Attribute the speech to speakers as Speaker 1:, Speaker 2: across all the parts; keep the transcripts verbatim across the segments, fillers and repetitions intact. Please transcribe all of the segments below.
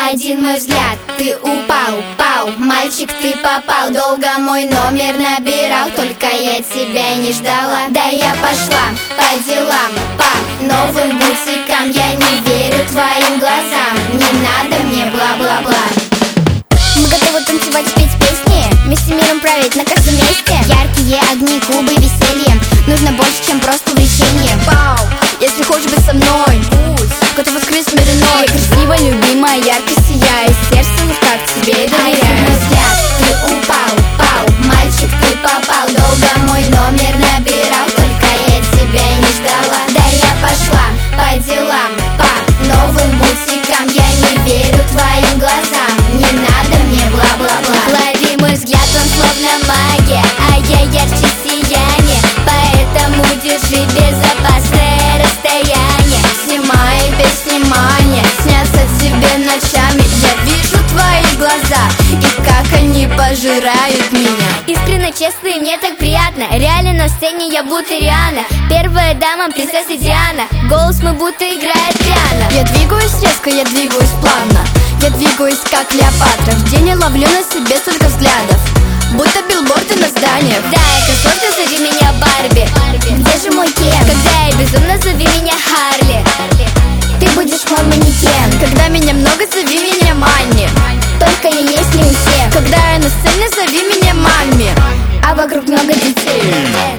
Speaker 1: Один мой взгляд, ты упал, упал. Мальчик, ты попал. Долго мой номер набирал, только я тебя не ждала. Да я пошла по делам, по новым бутикам. Я не верю твоим глазам, не надо мне бла-бла-бла. Мы готовы танцевать, петь песни, вместе миром править на каждом месте. Яркие огни, клубы, веселье. Нужно больше, чем просто увлечение.
Speaker 2: Вау, если хочешь быть со мной, пусть готова скрыть мир иной. Красивая, любимая, ярко сияй, сердце лишь так тебе и доверяю.
Speaker 1: Один мой взгляд, ты упал, упал. Мальчик, ты попал. Долго мой номер набирал, только я тебя не ждала. Да я пошла по делам, по новым бутикам. Я не верю твоим глазам, не надо мне бла-бла-бла.
Speaker 2: Лови мой взгляд, он словно магия, а я ярче сияние. Поэтому держи безопасное расстояние.
Speaker 1: Снимай без внимания,
Speaker 2: Снятся тебе ночами. Я вижу твои глаза и как они пожирают меня. Искренне, честно, и мне так приятно. Реально на сцене я будто Риана, первая дама, принцесса Диана. Голос мой будто играет пиано. Я двигаюсь резко, я двигаюсь плавно. Я двигаюсь как Клеопатра. В день я ловлю на себе столько взглядов, будто билборды на зданиях.
Speaker 1: да, я красотка, зови меня Барби. Где же мой Кен?
Speaker 2: Когда я безумно, зови меня Харли.
Speaker 1: Ты будешь мой манекен.
Speaker 2: Когда меня много, зови меня Манни.
Speaker 1: Только я есть не у всех,
Speaker 2: Когда я на сцене, зови меня Мамми.
Speaker 1: а вокруг много детей.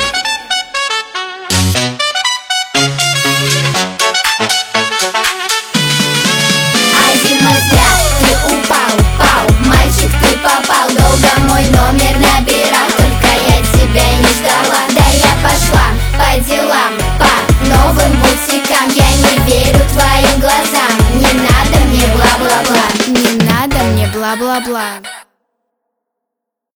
Speaker 1: Один мой взгляд, ты упал, упал. Мальчик, ты попал. Долго мой номер набирал, только я тебя не ждала. Да я пошла по делам, по новым бутикам. Я не верю твоим глазам, не надо мне бла-бла-бла.
Speaker 2: Не надо мне бла-бла-бла.